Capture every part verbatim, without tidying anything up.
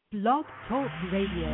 Blog Talk Radio.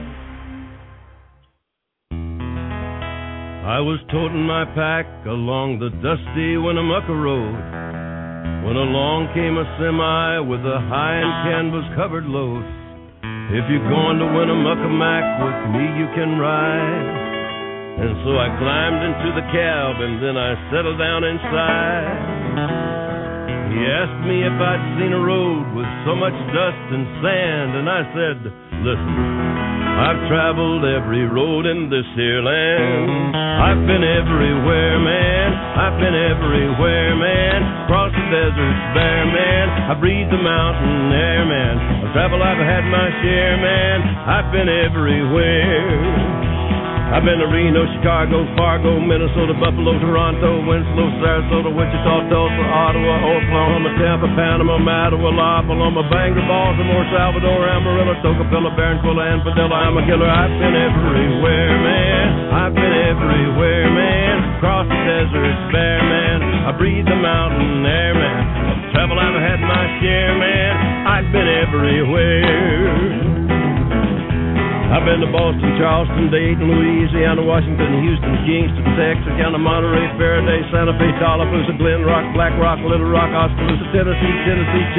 I was toting my pack along the dusty Winnemucca Road when along came a semi with a high and canvas-covered load. If you're going to Winnemucca Mac with me, you can ride. And so I climbed into the cab and then I settled down inside. He asked me if I'd seen a road with so much dust and sand, and I said, listen, I've traveled every road in this here land. I've been everywhere, man. I've been everywhere, man. Across the deserts bare, man. I breathe the mountain air, man. I've traveled, I've had my share, man. I've been everywhere. I've been to Reno, Chicago, Fargo, Minnesota, Buffalo, Toronto, Winslow, Sarasota, Wichita, Tulsa, Ottawa, Oklahoma, Tampa, Panama, Mattawa, La Paloma, Bangor, Baltimore, Salvador, Amarillo, Tocopilla, Barranquilla, and Padilla. I'm a killer. I've been everywhere, man. I've been everywhere, man. Across the deserts bare, man. I breathe the mountain air, man. I've traveled, I've had my share, man. I've been everywhere. I've been to Boston, Charleston, Dayton, Louisiana, Washington, Houston, Kingston, Texas, down to Monterey, Faraday, Santa Fe, Tallapoosa, Glen Rock, Black Rock, Little Rock, Oskaloosa, Tennessee, Tennessee.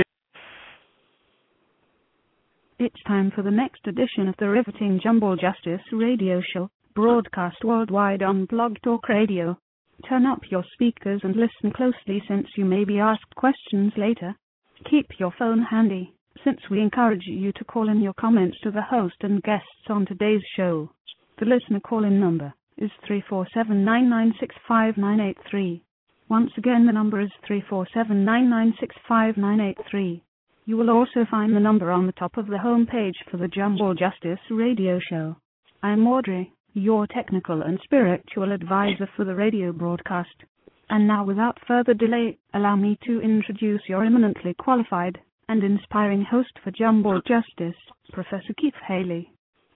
It's time for the next edition of the riveting Jumbo Justice radio show, broadcast worldwide on Blog Talk Radio. Turn up your speakers and listen closely since you may be asked questions later. Keep your phone handy, since we encourage you to call in your comments to the host and guests on today's show. The listener call-in number is three four seven, nine nine six, five nine eight three. Once again, the number is three four seven, nine nine six, five nine eight three. You will also find the number on the top of the home page for the Jumbo Justice radio show. I'm Audrey, your technical and spiritual advisor for the radio broadcast. And now, without further delay, allow me to introduce your eminently qualified and inspiring host for Jumbo Justice, Professor Keith Haley.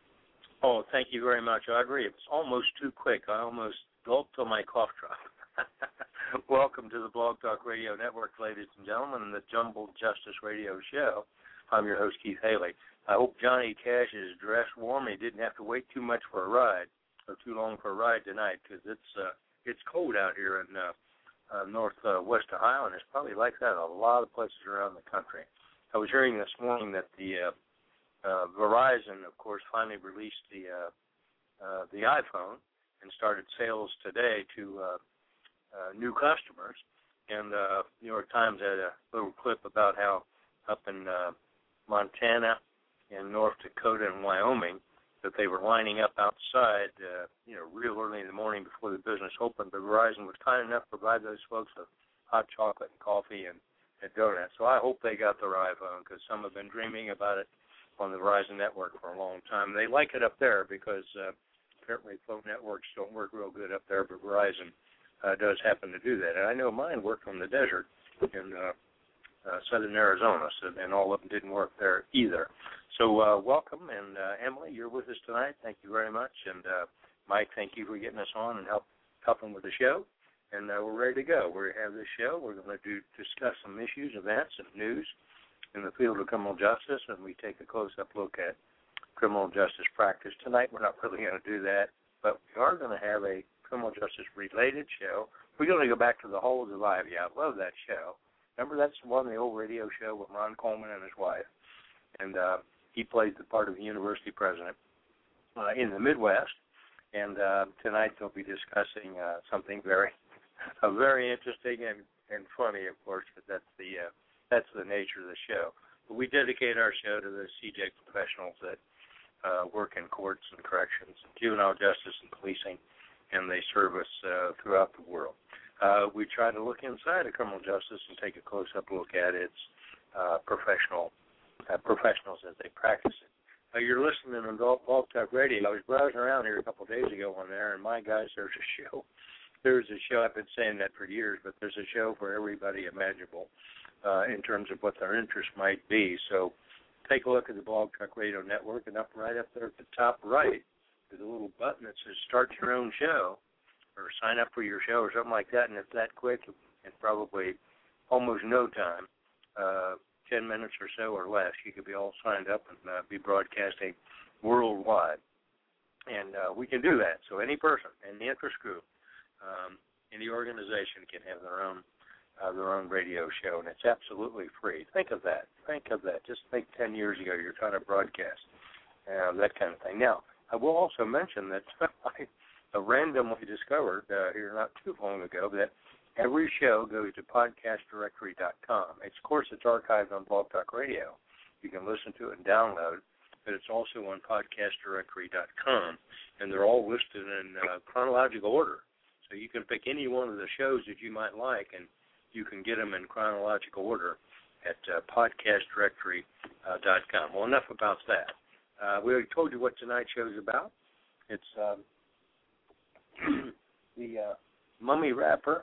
Oh, thank you very much, Audrey. It's almost too quick. I almost gulped till my cough dropped. Welcome to the Blog Talk Radio Network, ladies and gentlemen, and the Jumbo Justice Radio Show. I'm your host, Keith Haley. I hope Johnny Cash is dressed warm. He didn't have to wait too much for a ride, or too long for a ride tonight, because it's uh, it's cold out here in uh, uh, northwest uh, Ohio, and it's probably like that in a lot of places around the country. I was hearing this morning that the uh, uh, Verizon, of course, finally released the uh, uh, the iPhone and started sales today to uh, uh, new customers. And uh, New York Times had a little clip about how up in uh, Montana and North Dakota and Wyoming that they were lining up outside, uh, you know, real early in the morning before the business opened. But Verizon was kind enough to provide those folks with hot chocolate and coffee and at donuts. So I hope they got their iPhone, because some have been dreaming about it on the Verizon network for a long time. They like it up there because uh, apparently phone networks don't work real good up there, but Verizon uh, does happen to do that. And I know mine worked on the desert in uh, uh, southern Arizona, so, and all of them didn't work there either. So uh, welcome, and uh, Emily, you're with us tonight. Thank you very much. And uh, Mike, thank you for getting us on and help, helping with the show. And uh, we're ready to go. We have this show. We're going to do discuss some issues, events, and news in the field of criminal justice, and we take a close-up look at criminal justice practice. Tonight we're not really going to do that, but we are going to have a criminal justice-related show. We're going to go back to the Halls of Ivy. I love that show. Remember, that's the one, the old radio show with Ron Coleman and his wife, and uh, he played the part of the university president uh, in the Midwest. And uh, tonight they'll be discussing uh, something very Uh, very interesting and, and funny, of course, but that's the uh, that's the nature of the show. But we dedicate our show to the C J professionals that uh, work in courts and corrections, juvenile justice and policing, and they serve us uh, throughout the world. Uh, we try to look inside of criminal justice and take a close-up look at its uh, professional uh, professionals as they practice it. Uh, you're listening on Blog Talk Radio. I was browsing around here a couple of days ago on there, and my guys, there's a show. There's a show, I've been saying that for years, but there's a show for everybody imaginable uh, in terms of what their interest might be. So take a look at the Blog Talk Radio Network, and up right up there at the top right, there's a little button that says Start Your Own Show, or Sign Up for Your Show, or something like that, and it's that quick, and probably almost no time. Uh, ten minutes or so or less, you could be all signed up and uh, be broadcasting worldwide. And uh, we can do that. So any person, any interest group, um, any organization can have their own uh, their own radio show, and it's absolutely free. Think of that. Think of that. Just think ten years ago you're trying to broadcast, uh, that kind of thing. Now, I will also mention that I randomly discovered uh, here not too long ago that every show goes to podcast directory dot com. It's, of course, it's archived on Blog Talk Radio. You can listen to it and download, but it's also on podcast directory dot com, and they're all listed in uh, chronological order. So you can pick any one of the shows that you might like, and you can get them in chronological order at uh, podcast directory dot com. Well, enough about that. Uh, we already told you what tonight's show is about. It's um, the uh, Mummy Rapper.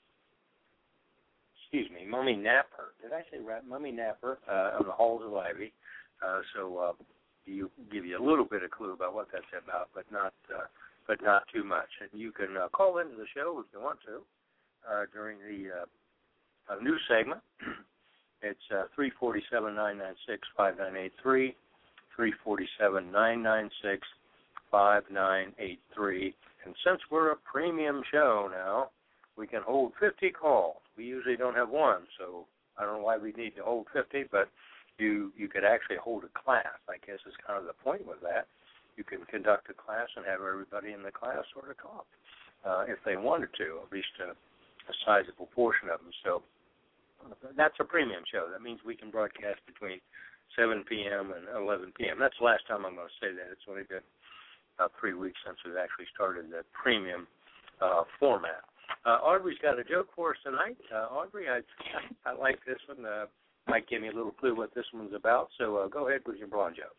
Excuse me, Mummy Napper. Did I say rap? Mummy Napper uh, on the Halls of Ivy. Uh, so uh, you give you a little bit of clue about what that's about, but not uh, but not too much. And you can uh, call into the show if you want to uh, during the uh, uh, news segment. It's uh, three four seven, nine nine six, five nine eight three, three four seven, nine nine six, five nine eight three. And since we're a premium show now, we can hold fifty calls. We usually don't have one, so I don't know why we need to hold fifty, but you you could actually hold a class, I guess is kind of the point with that. You can conduct a class and have everybody in the class sort of talk uh, if they wanted to, at least a, a sizable portion of them. So that's a premium show. That means we can broadcast between seven p.m. and eleven p.m. That's the last time I'm going to say that. It's only been about three weeks since we've actually started the premium uh, format. Uh, Audrey's got a joke for us tonight. Uh, Audrey, I, I like this one. Uh, might give me a little clue what this one's about. So uh, go ahead with your blonde joke.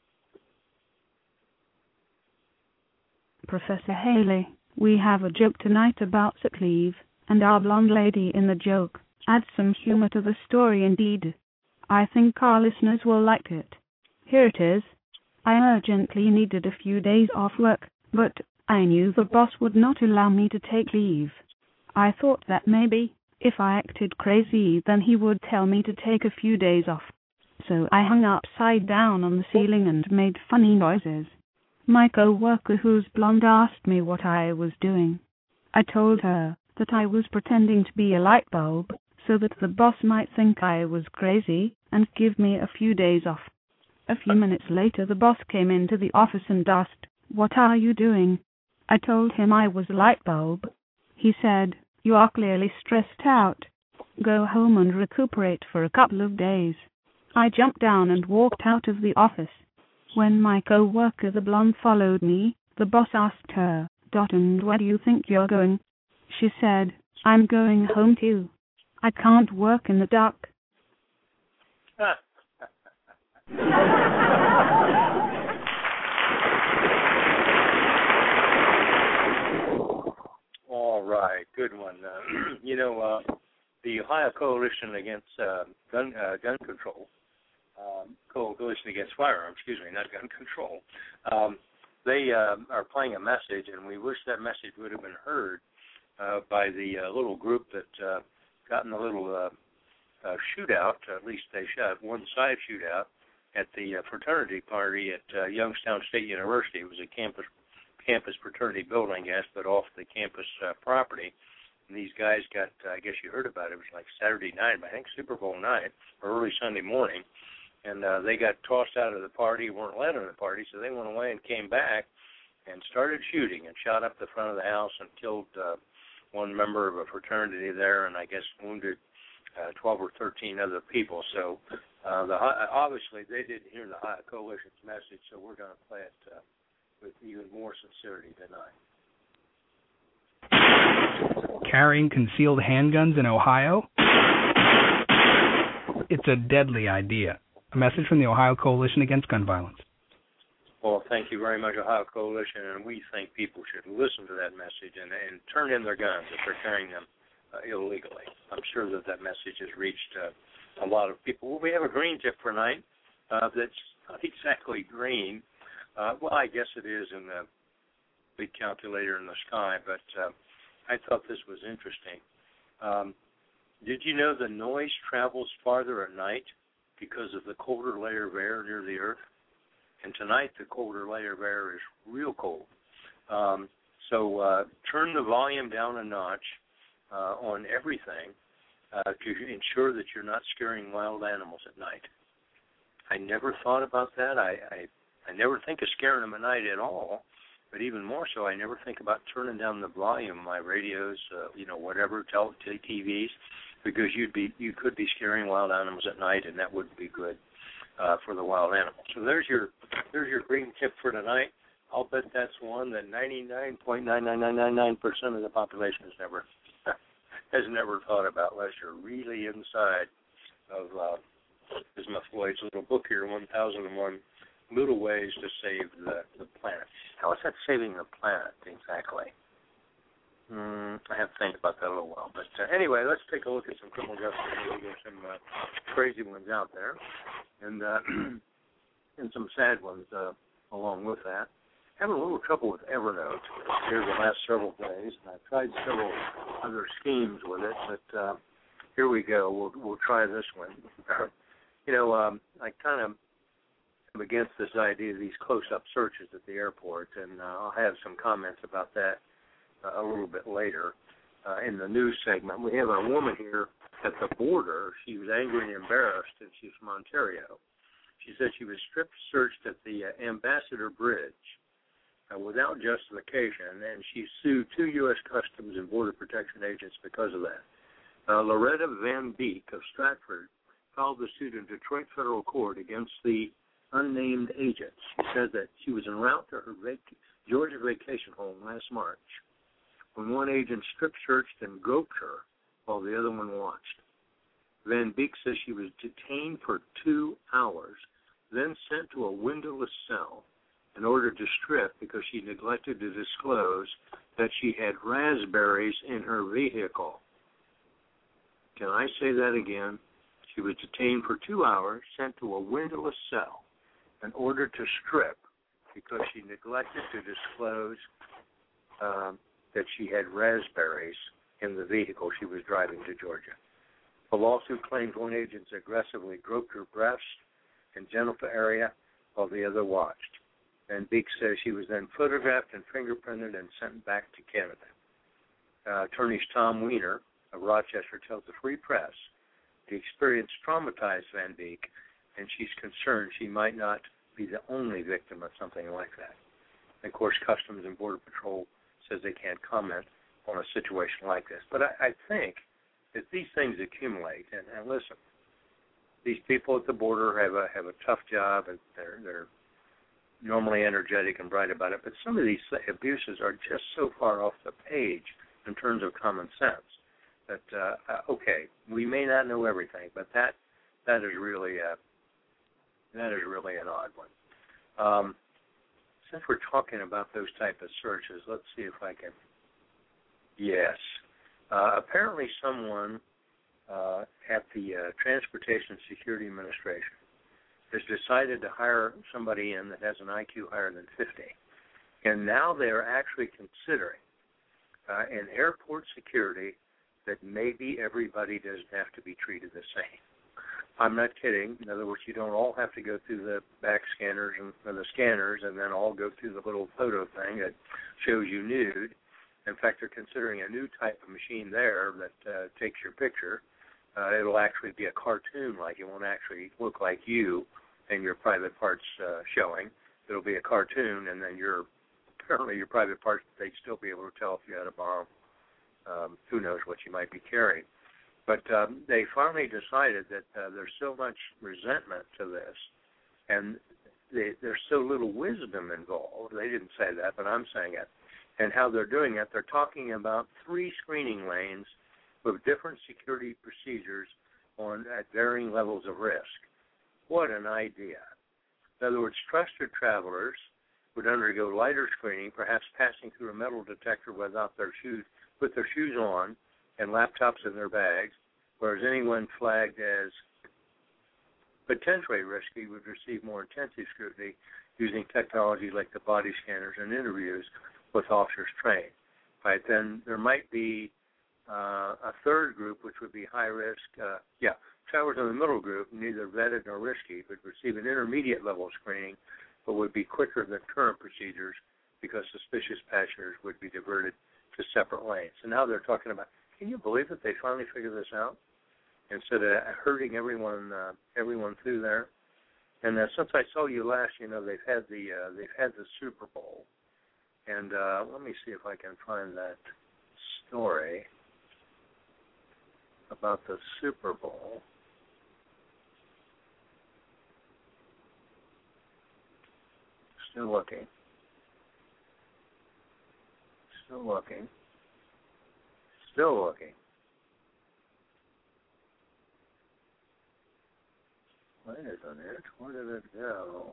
Professor Haley, we have a joke tonight about sick leave, and our blonde lady in the joke adds some humor to the story indeed. I think our listeners will like it. Here it is. I urgently needed a few days off work, but I knew the boss would not allow me to take leave. I thought that maybe, if I acted crazy, then he would tell me to take a few days off. So I hung upside down on the ceiling and made funny noises. My co-worker who's blonde asked me what I was doing. I told her that I was pretending to be a light bulb, so that the boss might think I was crazy and give me a few days off. A few minutes later, the boss came into the office and asked, "What are you doing?" I told him I was a light bulb. He said, "You are clearly stressed out. Go home and recuperate for a couple of days." I jumped down and walked out of the office. When my co-worker, the blonde, followed me, the boss asked her, "Dot, and where do you think you're going?" She said, "I'm going home too. I can't work in the dark." All right, good one. Uh, you know, uh, the Ohio Coalition Against uh, Gun uh, Gun Control, um, Coalition Against Firearms, excuse me, not gun control, um, they uh, are playing a message, and we wish that message would have been heard uh, by the uh, little group that uh, got in the little uh, uh, shootout, at least they shot one side shootout, at the uh, fraternity party at uh, Youngstown State University. It was a campus campus fraternity building, yes, but off the campus uh, property. And these guys got, uh, I guess you heard about it, it was like Saturday night, I think Super Bowl night, or early Sunday morning, and uh, they got tossed out of the party, weren't let in the party, so they went away and came back and started shooting and shot up the front of the house and killed uh, one member of a fraternity there, and I guess wounded uh, twelve or thirteen other people. So uh, the obviously they didn't hear the Ohio Coalition's message, so we're going to play it uh, with even more sincerity tonight. Carrying concealed handguns in Ohio? It's a deadly idea. A message from the Ohio Coalition Against Gun Violence. Well, thank you very much, Ohio Coalition, and we think people should listen to that message and, and turn in their guns if they're carrying them uh, illegally. I'm sure that that message has reached uh, a lot of people. Well, we have a green tip for tonight uh, that's not exactly green. Uh, well, I guess it is in the big calculator in the sky, but uh, I thought this was interesting. Um, did you know the noise travels farther at night because of the colder layer of air near the Earth. And tonight, the colder layer of air is real cold. Um, so uh, turn the volume down a notch uh, on everything uh, to ensure that you're not scaring wild animals at night. I never thought about that. I, I, I never think of scaring them at night at all. But even more so, I never think about turning down the volume of my radios, uh, you know, whatever, tel- T Vs, because you'd be you could be scaring wild animals at night, and that wouldn't be good uh, for the wild animals. So there's your there's your green tip for tonight. I'll bet that's one that ninety-nine point nine nine nine nine nine percent of the population has never has never thought about, unless you're really inside of uh, Bismuth Floyd's little book here, one thousand one Little Ways to Save the, the Planet. How is that saving the planet exactly? Mm, I have to think about that a little while. But uh, anyway, let's take a look at some criminal justice. There's some uh, crazy ones out there, and uh, and some sad ones uh, along with that. Having a little trouble with Evernote here the last several days, and I've tried several other schemes with it, but uh, here we go. We'll we'll try this one. you know, um, I kind of am against this idea of these close-up searches at the airport, and uh, I'll have some comments about that uh, a little bit later uh, in the news segment. We have a woman here at the border. She was angry and embarrassed, and she's from Ontario. She said she was strip searched at the uh, Ambassador Bridge uh, without justification, and she sued two U S Customs and Border Protection agents because of that. Uh, Loretta Van Beek of Stratford filed the suit in Detroit federal court against the unnamed agent. She said that she was en route to her vac- Georgia vacation home last March when one agent strip searched and groped her while the other one watched. Van Beek says she was detained for two hours, then sent to a windowless cell and ordered to strip because she neglected to disclose that she had raspberries in her vehicle. Can I say that again? She was detained for two hours, sent to a windowless cell, and ordered to strip because she neglected to disclose um, that she had raspberries in the vehicle she was driving to Georgia. The lawsuit claims one agent aggressively groped her breast and genital area while the other watched. Van Beek says she was then photographed and fingerprinted and sent back to Canada. Uh, attorneys Tom Weiner of Rochester tells the Free Press the experience traumatized Van Beek, and she's concerned she might not be the only victim of something like that. And of course, Customs and Border Patrol says they can't comment on a situation like this. But I, I think that these things accumulate, and, and listen, these people at the border have a have a tough job, and they're they're normally energetic and bright about it. But some of these abuses are just so far off the page in terms of common sense that uh, uh, okay, we may not know everything, but that that is really a that is really an odd one. Um, since we're talking about those type of searches, let's see if I can. Yes, uh, apparently someone uh, at the uh, Transportation Security Administration has decided to hire somebody in that has an I Q higher than fifty, and now they're actually considering uh, in airport security that maybe everybody doesn't have to be treated the same. I'm not kidding. In other words, you don't all have to go through the back scanners and or the scanners and then all go through the little photo thing that shows you nude. In fact, they're considering a new type of machine there that uh, takes your picture. Uh, it'll actually be a cartoon, like it won't actually look like you and your private parts uh, showing. It'll be a cartoon, and then your apparently your private parts, they'd still be able to tell if you had a bomb. Um, who knows what you might be carrying. But um, they finally decided that uh, there's so much resentment to this, and they, there's so little wisdom involved. They didn't say that, but I'm saying it. And how they're doing it, they're talking about three screening lanes with different security procedures on at varying levels of risk. What an idea. In other words, trusted travelers would undergo lighter screening, perhaps passing through a metal detector without their shoes, with their shoes on and laptops in their bags, whereas anyone flagged as potentially risky would receive more intensive scrutiny using technology like the body scanners and interviews with officers trained. Right, then there might be uh, a third group, which would be high risk, uh, yeah, Travelers in the middle group, neither vetted nor risky, would receive an intermediate level of screening, but would be quicker than current procedures because suspicious passengers would be diverted to separate lanes. And now they're talking about, can you believe that they finally figured this out? Instead of herding everyone uh, everyone through there. And uh, since I saw you last, you know, they've had the uh, they've had the Super Bowl. And uh, let me see if I can find that story about the Super Bowl. Still looking. Still looking. Still looking. Wait a minute. Where did it go?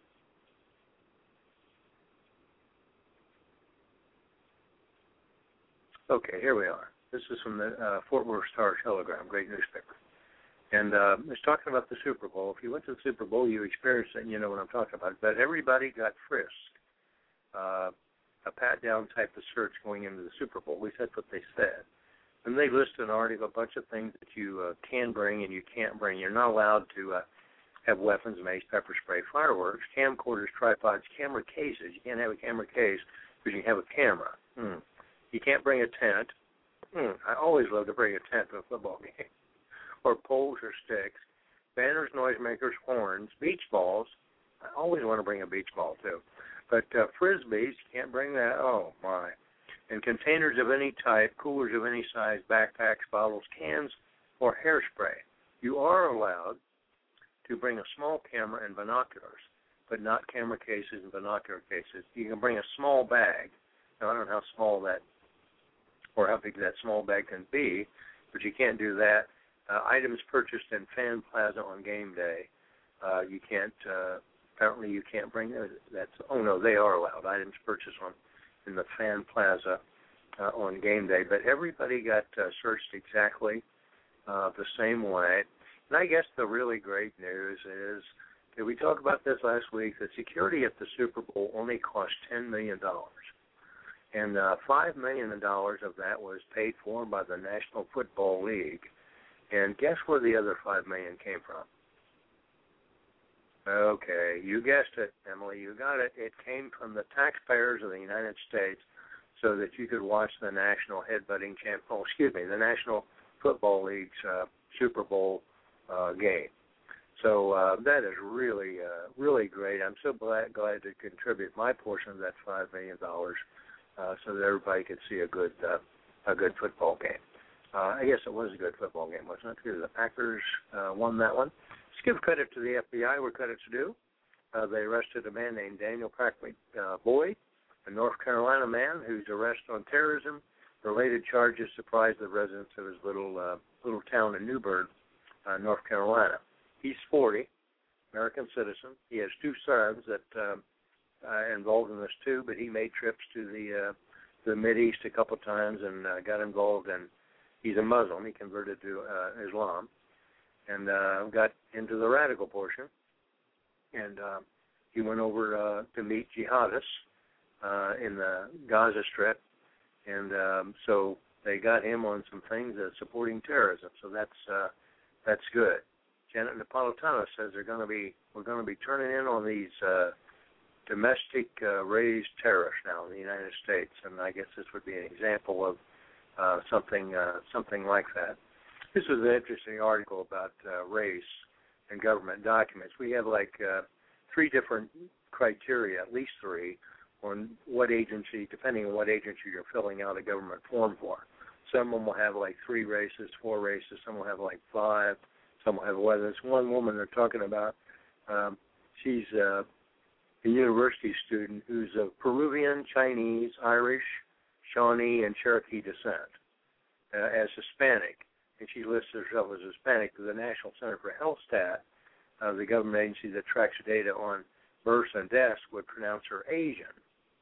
Okay, here we are. This is from the uh, Fort Worth Star-Telegram, great newspaper. And uh, it's talking about the Super Bowl. If you went to the Super Bowl, you experienced it, and you know what I'm talking about. But everybody got frisked. Uh, a pat-down type of search going into the Super Bowl. At least that's what they said. And they listed an article, a bunch of things that you uh, can bring and you can't bring. You're not allowed to uh, have weapons, mace, pepper spray, fireworks, camcorders, tripods, camera cases. You can't have a camera case because you have a camera. Hmm. You can't bring a tent. Hmm. I always love to bring a tent to a football game. Or poles or sticks, banners, noisemakers, horns, beach balls. I always want to bring a beach ball, too. But uh, frisbees, you can't bring that. Oh, my. And containers of any type, coolers of any size, backpacks, bottles, cans, or hairspray. You are allowed to bring a small camera and binoculars, but not camera cases and binocular cases. You can bring a small bag. Now, I don't know how small that, or how big that small bag can be, but you can't do that. Uh, items purchased in Fan Plaza on game day, uh, you can't, uh, apparently you can't bring those. That's, oh no, they are allowed. Items purchased on in the Fan Plaza uh, on game day. But everybody got uh, searched exactly uh, the same way. And I guess the really great news is, did we talk about this last week, that security at the Super Bowl only cost ten million dollars. And uh, five million dollars of that was paid for by the National Football League. And guess where the other five million dollars came from? Okay, you guessed it, Emily. You got it. It came from the taxpayers of the United States so that you could watch the National Headbutting Champ, oh, excuse me, the National Football League's uh, Super Bowl uh, game. So uh, that is really, uh, really great. I'm so glad, glad to contribute my portion of that five million dollars uh, so that everybody could see a good, uh, a good football game. Uh, I guess it was a good football game, wasn't it? Because the Packers uh, won that one. Let's give credit to the F B I where credit's due. Uh, they arrested a man named Daniel Patrick uh, Boyd, a North Carolina man whose arrest on terrorism-related charges surprised the residents of his little uh, little town in Newburgh, uh, North Carolina. He's forty, American citizen. He has two sons that uh, are involved in this too, but he made trips to the uh, the Mideast a couple times and uh, got involved in. He's a Muslim. He converted to uh, Islam and uh, got into the radical portion. And uh, he went over uh, to meet jihadists uh, in the Gaza Strip. And um, so they got him on some things uh, supporting terrorism. So that's uh, that's good. Janet Napolitano says they're going to be we're going to be turning in on these uh, domestic uh, raised terrorists now in the United States. And I guess this would be an example of Uh, something uh, something like that. This was an interesting article about uh, race and government documents. We have like uh, three different criteria, at least three, on what agency, depending on what agency you're filling out a government form for. Some of them will have like three races, four races. Some will have like five. Some will have whether it's one woman they're talking about. Um, she's uh, a university student who's of Peruvian, Chinese, Irish, Shawnee, and Cherokee descent uh, as Hispanic, and she lists herself as Hispanic. To the National Center for Health Stat, uh, the government agency that tracks data on births and deaths, would pronounce her Asian.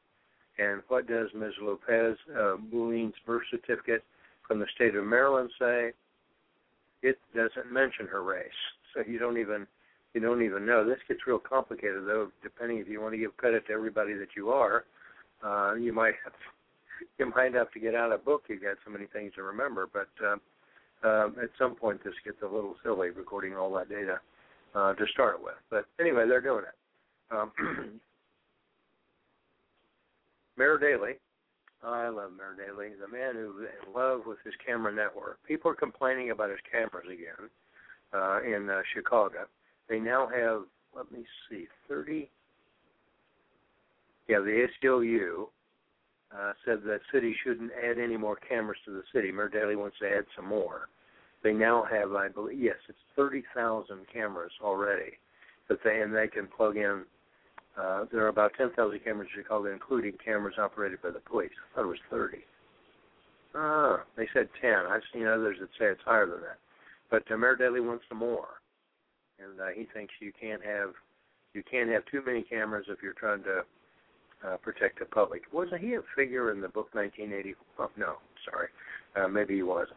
And what does Miz Lopez uh, Moulin's birth certificate from the state of Maryland say? It doesn't mention her race, so you don't even you don't even know. This gets real complicated, though. Depending if you want to give credit to everybody that you are, uh, you might have. You might have to get out a book. You got so many things to remember, but uh, um, at some point this gets a little silly, recording all that data uh, to start with. But anyway, they're doing it. Um, Mayor Daley, I love Mayor Daley, the man who's in love with his camera network. People are complaining about his cameras again uh, in uh, Chicago. They now have, let me see, thirty, yeah, the A C L U uh, said that city shouldn't add any more cameras to the city. Mayor Daley wants to add some more. They now have, I believe, yes, it's thirty thousand cameras already that they, and they can plug in. Uh, there are about ten thousand cameras in Chicago, including cameras operated by the police. I thought it was thirty. Ah, they said ten. I've seen others that say it's higher than that. But uh, Mayor Daley wants some more, and uh, he thinks you can't have you can't have too many cameras if you're trying to uh, protect the public. Wasn't he a figure in the book nineteen eighty? Oh, no, sorry, uh, maybe he wasn't.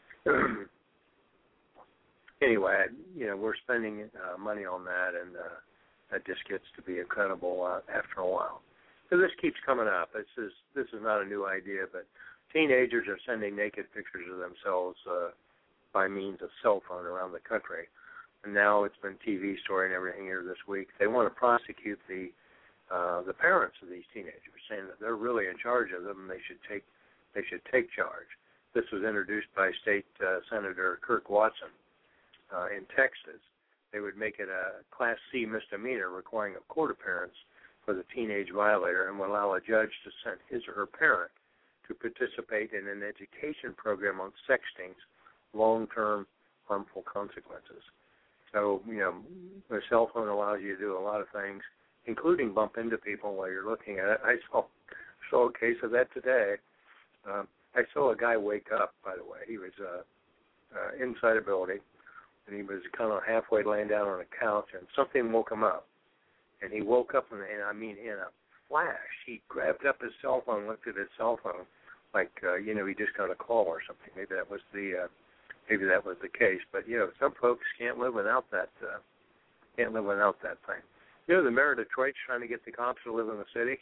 Anyway, you know, we're spending uh, money on that, and uh, that just gets to be incredible uh, after a while. So this keeps coming up. This is this is not a new idea, but teenagers are sending naked pictures of themselves uh, by means of cell phone around the country. And now it's been T V story and everything here this week. They want to prosecute the uh, the parents of these teenagers, saying that they're really in charge of them and they should take they should take charge. This was introduced by State uh, Senator Kirk Watson uh, in Texas. They would make it a Class C misdemeanor, requiring a court appearance for the teenage violator, and would allow a judge to send his or her parent to participate in an education program on sexting's long-term harmful consequences. So, you know, the cell phone allows you to do a lot of things, including bump into people while you're looking at it. I saw saw a case of that today. Um, I saw a guy wake up, by the way. He was uh, uh, inside a building, and he was kind of halfway laying down on a couch, and something woke him up. And he woke up, and, and I mean, in a flash, he grabbed up his cell phone, looked at his cell phone, like, uh, you know, he just got a call or something. Maybe that was the uh, maybe that was the case. But, you know, some folks can't live without that, uh, can't live without that thing. You know, the mayor of Detroit's trying to get the cops to live in the city.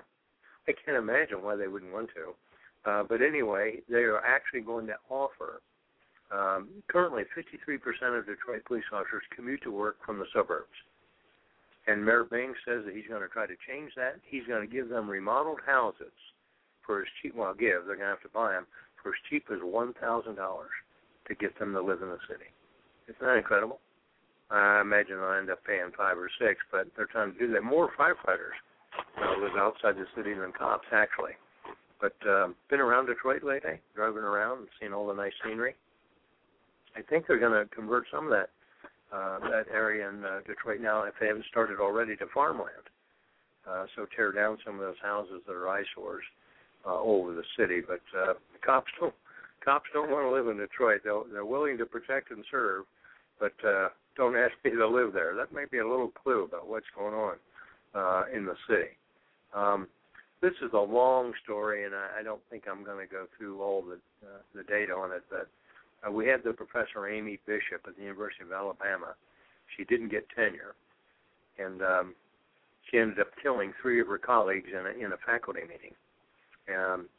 I can't imagine why they wouldn't want to. Uh, but anyway, they are actually going to offer, um, currently fifty-three percent of Detroit police officers commute to work from the suburbs. And Mayor Bing says that he's going to try to change that. He's going to give them remodeled houses for as cheap, well, give, they're going to have to buy them, for as cheap as one thousand dollars to get them to live in the city. Isn't that incredible? I imagine they'll end up paying five or six, but they're trying to do that. More firefighters uh, live outside the city than cops, actually. But um, been around Detroit lately, driving around and seeing all the nice scenery. I think they're going to convert some of that uh, that area in uh, Detroit now, if they haven't started already, to farmland. Uh, so tear down some of those houses that are eyesores uh, all over the city. But uh, the cops don't cops don't want to live in Detroit. They'll, they're willing to protect and serve, but uh, don't ask me to live there. That may be a little clue about what's going on uh, in the city. Um, This is a long story, and I, I don't think I'm going to go through all the uh, the data on it, but uh, we had the Professor Amy Bishop at the University of Alabama. She didn't get tenure, and um, she ended up killing three of her colleagues in a, in a faculty meeting. Um,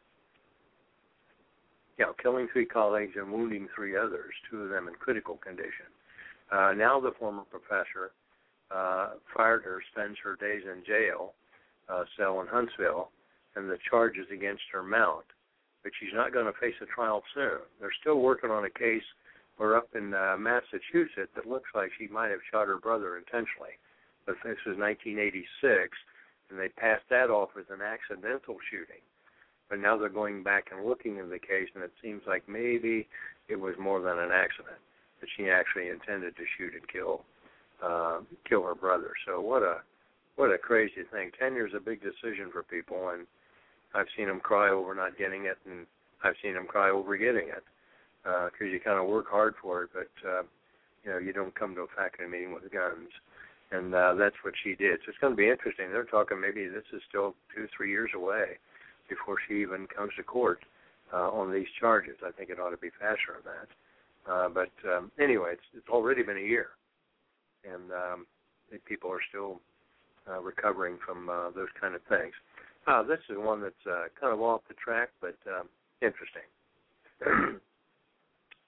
yeah, killing three colleagues and wounding three others, two of them in critical condition. Uh, now the former professor uh, fired her, spends her days in jail, Uh, cell in Huntsville, and the charges against her mount. But she's not going to face a trial soon. They're still working on a case where up in uh, Massachusetts it looks like she might have shot her brother intentionally. But this was nineteen eighty-six, and they passed that off as an accidental shooting. But now they're going back and looking in the case, and it seems like maybe it was more than an accident, that she actually intended to shoot and kill, uh, kill her brother. So what a What a crazy thing. Tenure is a big decision for people, and I've seen them cry over not getting it, and I've seen them cry over getting it, because uh, you kind of work hard for it, but, uh, you know, you don't come to a faculty meeting with guns, and uh, that's what she did. So it's going to be interesting. They're talking maybe this is still two, three years away before she even comes to court uh, on these charges. I think it ought to be faster than that. Uh, but um, anyway, it's, it's already been a year, and um, people are still Uh, recovering from uh, those kind of things. Uh, this is one that's uh, kind of off the track, but um, interesting.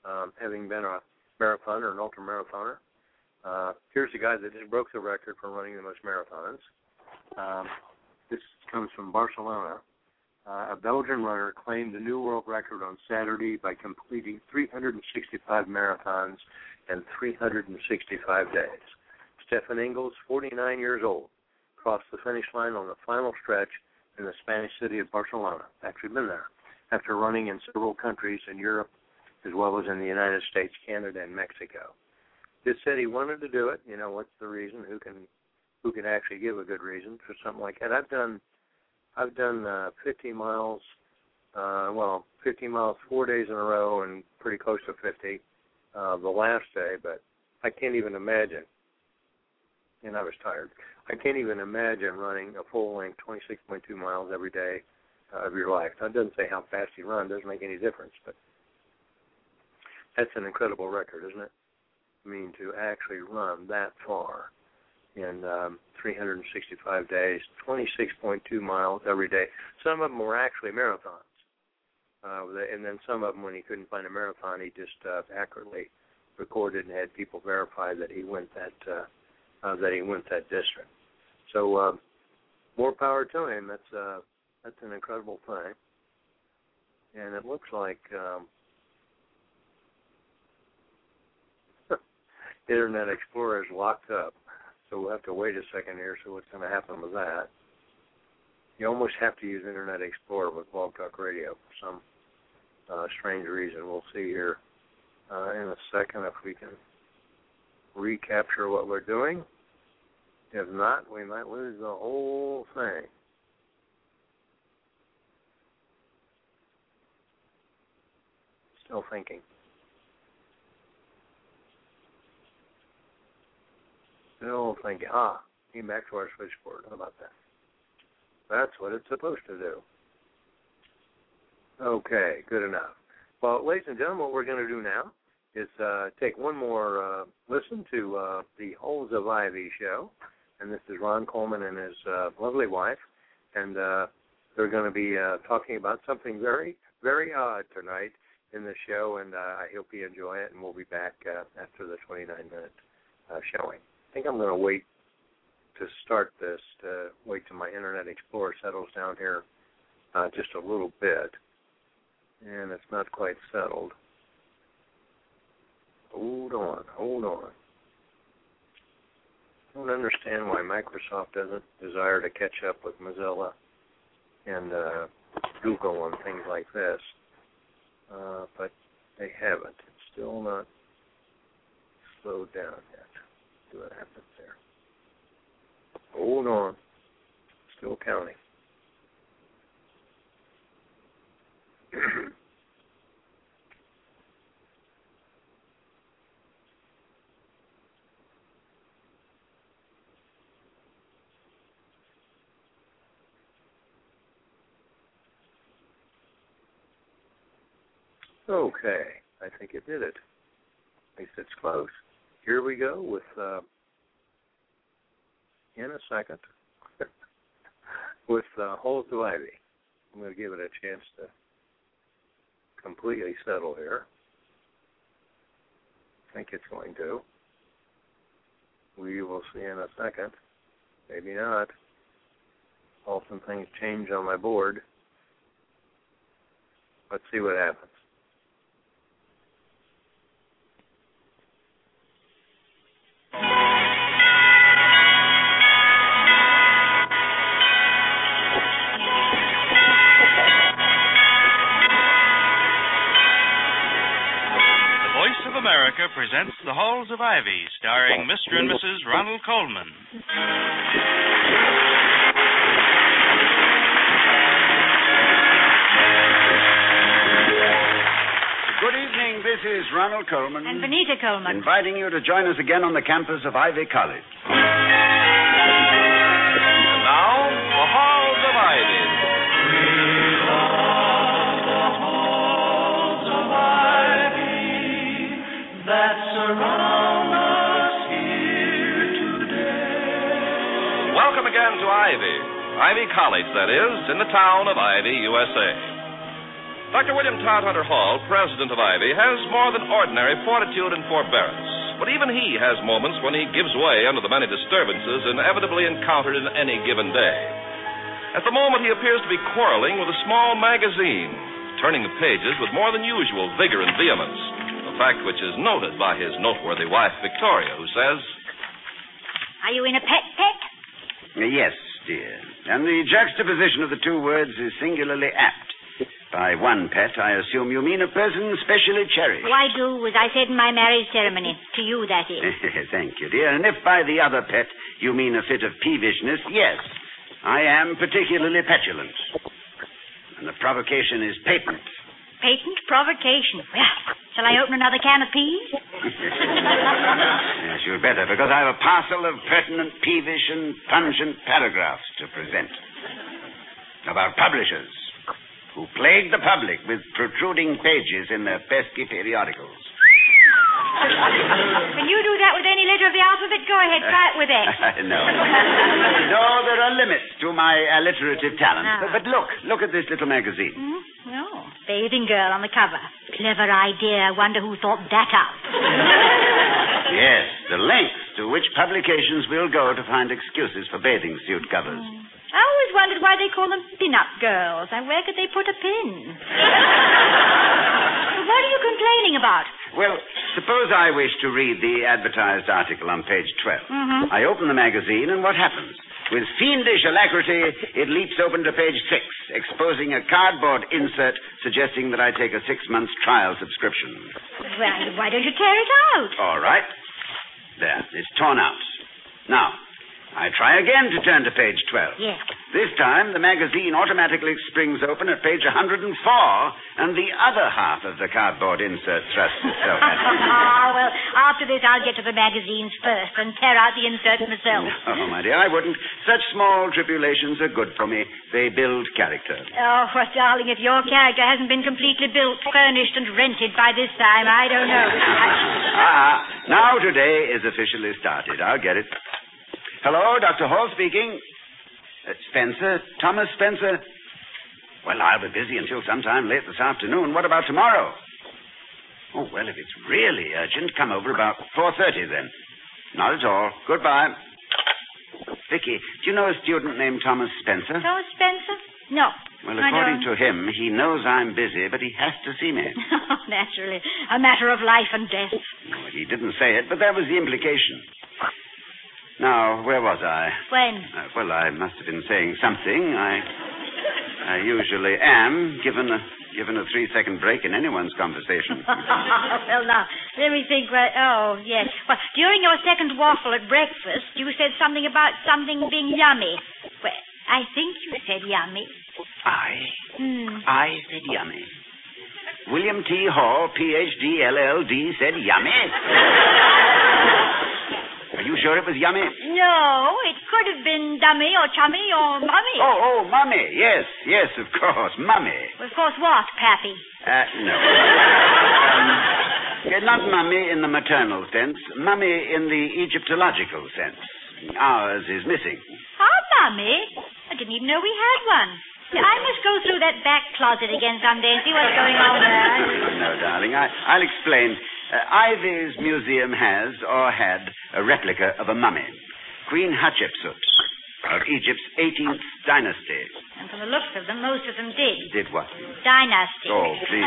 um, having been a marathoner, an ultra-marathoner. Uh, here's a guy that just broke the record for running the most marathons. Um, this comes from Barcelona. Uh, a Belgian runner claimed the new world record on Saturday by completing three hundred sixty-five marathons in three hundred sixty-five days. Stefan Engels, forty-nine years old, crossed the finish line on the final stretch in the Spanish city of Barcelona. Actually been there. After running in several countries in Europe, as well as in the United States, Canada, and Mexico. Just said he wanted to do it. You know, what's the reason? Who can who can actually give a good reason for something like that? I've done I've done uh, fifty miles, uh, well, fifty miles four days in a row and pretty close to fifty uh, the last day, but I can't even imagine, and I was tired, I can't even imagine running a full-length twenty-six point two miles every day uh, of your life. That doesn't say how fast you run. It doesn't make any difference, but that's an incredible record, isn't it? I mean, to actually run that far in um, three hundred sixty-five days, twenty-six point two miles every day. Some of them were actually marathons. Uh, and then some of them, when he couldn't find a marathon, he just uh, accurately recorded and had people verify that he went that uh, uh, that he went that distance. So uh, more power to him. That's uh, that's an incredible thing. And it looks like um, Internet Explorer is locked up, so we'll have to wait a second here to see what's going to happen with that. You almost have to use Internet Explorer with Blog Talk Radio for some uh, strange reason. We'll see here uh, in a second if we can recapture what we're doing. If not, we might lose the whole thing. Still thinking. Still thinking. Ah, came back to our switchboard. How about that? That's what it's supposed to do. Okay, good enough. Well, ladies and gentlemen, what we're going to do now is uh, take one more uh, listen to uh, the Halls of Ivy show. And this is Ron Coleman and his uh, lovely wife. And uh, they're going to be uh, talking about something very, very odd tonight in the show. And uh, I hope you enjoy it. And we'll be back uh, after the twenty-nine minute uh, showing. I think I'm going to wait to start this, to wait till my Internet Explorer settles down here uh, just a little bit. And it's not quite settled. Hold on, hold on. I don't understand why Microsoft doesn't desire to catch up with Mozilla and uh, Google and things like this. Uh, but they haven't. It's still not slowed down yet. See what happens there. Hold on. Still counting. Okay, I think it did it. At least it's close. Here we go with, uh, in a second, with uh, Halls of Ivy. I'm going to give it a chance to completely settle here. I think it's going to. We will see in a second. Maybe not. Often things change on my board. Let's see what happens. America presents The Halls of Ivy, starring Mister and Missus Ronald Coleman. Good evening, this is Ronald Coleman. And Benita Coleman. Inviting you to join us again on the campus of Ivy College. And now, The Halls of Ivy. Welcome again to Ivy. Ivy College, that is, in the town of Ivy, U S A. Doctor William Todhunter Hall, president of Ivy, has more than ordinary fortitude and forbearance. But even he has moments when he gives way under the many disturbances inevitably encountered in any given day. At the moment, he appears to be quarreling with a small magazine, turning the pages with more than usual vigor and vehemence, a fact which is noted by his noteworthy wife, Victoria, who says, "Are you in a pet pet?" Yes, dear. And the juxtaposition of the two words is singularly apt. By one pet, I assume you mean a person specially cherished. Oh, I do, as I said in my marriage ceremony. To you, that is. Thank you, dear. And if by the other pet you mean a fit of peevishness, yes, I am particularly petulant. And the provocation is patent. Patent provocation. Well, shall I open another can of peas? Yes, you'd better, because I have a parcel of pertinent, peevish, and pungent paragraphs to present. About publishers who plague the public with protruding pages in their pesky periodicals. Can you do that with any letter of the alphabet? Go ahead, try it with X. no. No, there are limits to my alliterative talent. Ah. But, but look, look at this little magazine. Mm-hmm. No. Bathing girl on the cover. Clever idea. Wonder who thought that up. Yes, the lengths to which publications will go to find excuses for bathing suit covers. Mm. I always wondered why they call them pin-up girls. And where could they put a pin? What are you complaining about? Well, suppose I wish to read the advertised article on page twelve. Mm-hmm. I open the magazine, and what happens? With fiendish alacrity, it leaps open to page six, exposing a cardboard insert suggesting that I take a six-month trial subscription. Well, why don't you tear it out? All right. There, it's torn out. Now, I try again to turn to page twelve. Yes. This time, the magazine automatically springs open at page one hundred four, and the other half of the cardboard insert thrusts itself at me. Oh, well, after this, I'll get to the magazines first and tear out the insert myself. Oh, my dear, I wouldn't. Such small tribulations are good for me. They build character. Oh, well, darling, if your character hasn't been completely built, furnished, and rented by this time, I don't know. ah, now today is officially started. I'll get it. Hello, Doctor Hall speaking. Uh, Spencer? Thomas Spencer? Well, I'll be busy until sometime late this afternoon. What about tomorrow? Oh, well, if it's really urgent, come over about four thirty then. Not at all. Goodbye. Vicky, do you know a student named Thomas Spencer? Thomas Spencer? No. Well, according to him, he knows I'm busy, but he has to see me. Naturally. A matter of life and death. No, he didn't say it, but that was the implication. Now, where was I? When? Uh, well, I must have been saying something. I I usually am, given a given a three-second break in anyone's conversation. Well, now, let me think. Right. Oh, yes. Well, during your second waffle at breakfast, you said something about something being yummy. Well, I think you said yummy. I? Hmm. I said yummy. William T. Hall, P H D, L L D, said yummy. Are you sure it was yummy? No, it could have been dummy or chummy or mummy. Oh, oh, mummy. Yes, yes, of course, mummy. Well, of course what, Pappy? Uh, no. um, yeah, not mummy in the maternal sense, mummy in the Egyptological sense. Ours is missing. Our mummy? I didn't even know we had one. I must go through that back closet again someday and see what's going on there. No, darling, I, I'll explain. Uh, Ivy's museum has, or had, a replica of a mummy, Queen Hatshepsut, of Egypt's eighteenth dynasty. And from the looks of them, most of them did. Did what? Dynasty. Oh, please.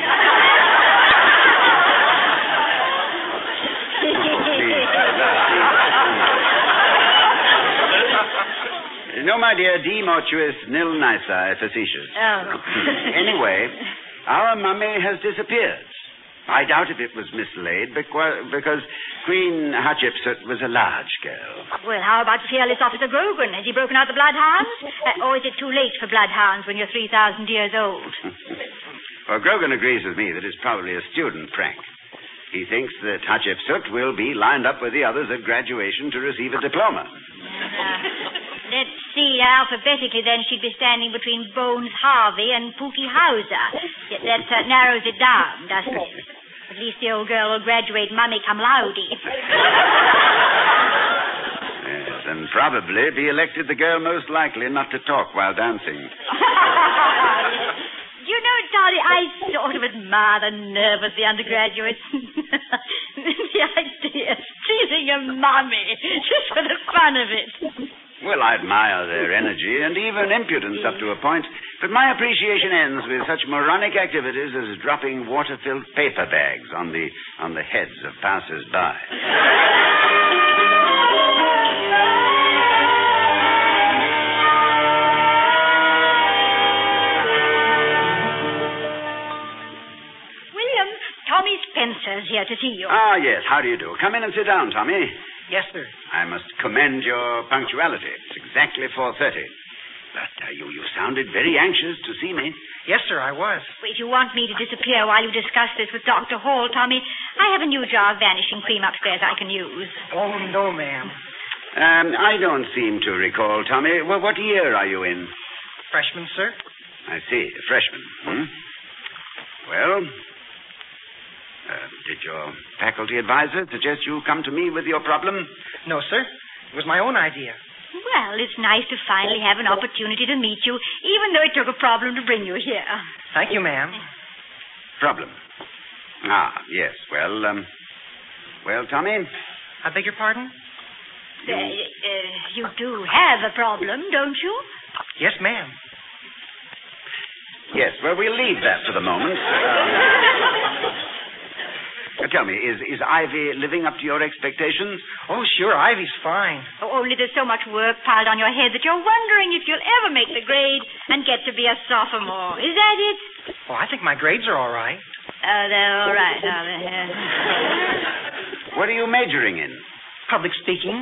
please. No, my dear, de mortuis nil nisi facetious. Oh. Anyway, our mummy has disappeared. I doubt if it was mislaid because, because Queen Hatshepsut was a large girl. Well, how about fearless Officer Grogan? Has he broken out the bloodhounds? Uh, or is it too late for bloodhounds when you're three thousand years old? Well, Grogan agrees with me that it's probably a student prank. He thinks that Hatshepsut will be lined up with the others at graduation to receive a diploma. Uh, let's see. Alphabetically, then, she'd be standing between Bones Harvey and Pookie Hauser. That uh, narrows it down, doesn't it? At least the old girl will graduate mummy cum laude. Yes, and probably be elected the girl most likely not to talk while dancing. You know, Charlie, I sort of admire the nerve of the undergraduates. The idea of stealing a mummy just for the fun of it. Well, I admire their energy and even impudence up to a point, but my appreciation ends with such moronic activities as dropping water-filled paper bags on the on the heads of passers-by. William, Tommy Spencer's here to see you. Ah, yes. How do you do? Come in and sit down, Tommy. Yes, sir. I must commend your punctuality. It's exactly four thirty. But uh, you, you sounded very anxious to see me. Yes, sir, I was. If you want me to disappear while you discuss this with Doctor Hall, Tommy, I have a new jar of vanishing cream upstairs I can use. Oh, no, ma'am. Um, I don't seem to recall, Tommy. Well, what year are you in? Freshman, sir. I see. A freshman. Hmm? Well... Uh, did your faculty advisor suggest you come to me with your problem? No, sir. It was my own idea. Well, it's nice to finally have an opportunity to meet you, even though it took a problem to bring you here. Thank you, ma'am. Problem. Ah, yes. Well, um... Well, Tommy? I beg your pardon? Uh, uh, you do have a problem, don't you? Yes, ma'am. Yes, well, we'll leave that for the moment. Um... Uh, tell me, is, is Ivy living up to your expectations? Oh, sure, Ivy's fine. Oh, only there's so much work piled on your head that you're wondering if you'll ever make the grade and get to be a sophomore. Is that it? Oh, I think my grades are all right. Oh, they're all right, are they? What are you majoring in? Public speaking.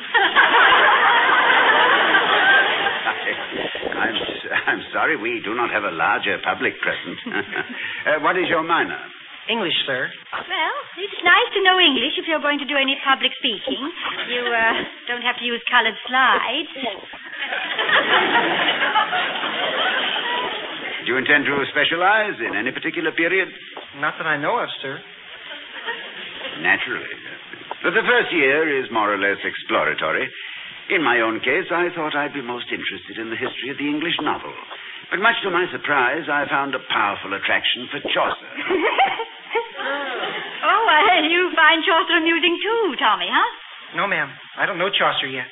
I, I'm, I'm sorry, we do not have a larger public presence. uh, what is your minor? English, sir. Well, it's nice to know English if you're going to do any public speaking. You uh, don't have to use colored slides. Do you intend to specialize in any particular period? Not that I know of, sir. Naturally. But the first year is more or less exploratory. In my own case, I thought I'd be most interested in the history of the English novel. But much to my surprise, I found a powerful attraction for Chaucer. Oh, well, you find Chaucer amusing too, Tommy, huh? No, ma'am. I don't know Chaucer yet.